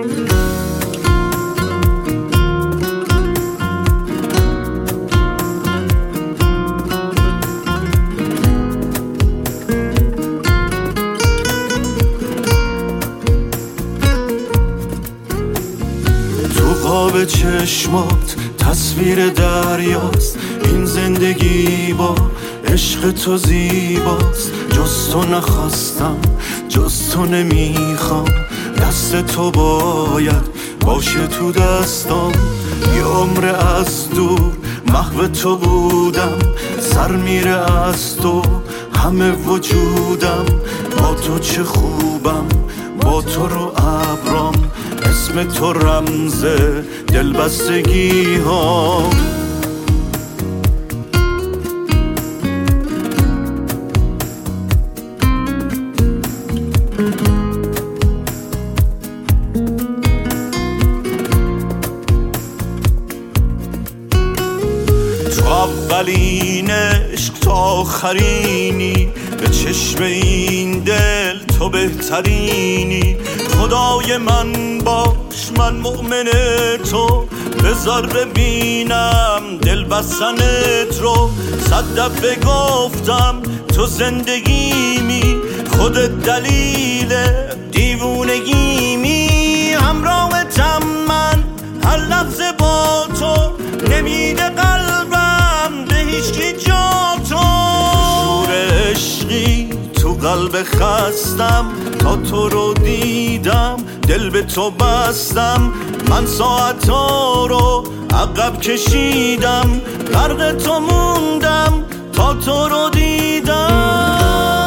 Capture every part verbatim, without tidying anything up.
به چشمات تصویر دریاست، این زندگی با عشق تو زیباست. جز تو نخواستم، جز تو نمیخوام، دست تو باید باشه تو دستام. یه عمر از دور محو تو بودم، سر میره از تو همه وجودم. با تو چه خوبم، با تو رو ابرام، اسم تو رمز دلبستگی ها. تو اولین عشق تو آخرینی، به چشم این دل تو بهترینی. خدای من باش، من مؤمن تو، بذار ببینم دل بستنت رو. صد دفعه گفتم تو زندگیمی، خودت دلیل دیوونگیمی. همراهتم من، هر لحظه با تو، نمیده قلبم به هیچکی جا تو. شور عشقی تو قلب خستم، تا تو رو دیدم دل به تو بستم. من ساعتا رو عقب کشیدم، غرق تو موندم تا تو رو دیدم.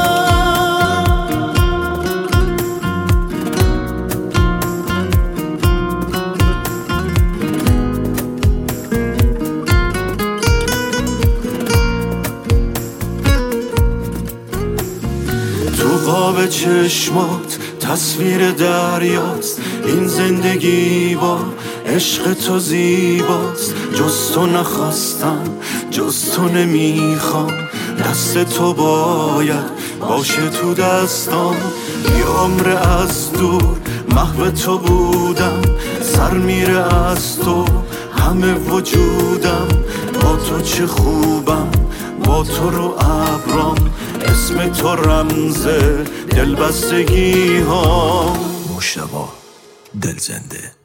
تو قاب چشمات تصویر دریاست، این زندگی با عشق تو زیباست. جز تو نخواستم، جز تو نمیخوام، دست تو باید باشه تو دستام. یه عمر از دور محو تو بودم، سر میره از تو همه وجودم. با تو چه خوبم، با تو رو ابرام، اسم تو رمز دلبستگی ها. مشتبه دل زنده.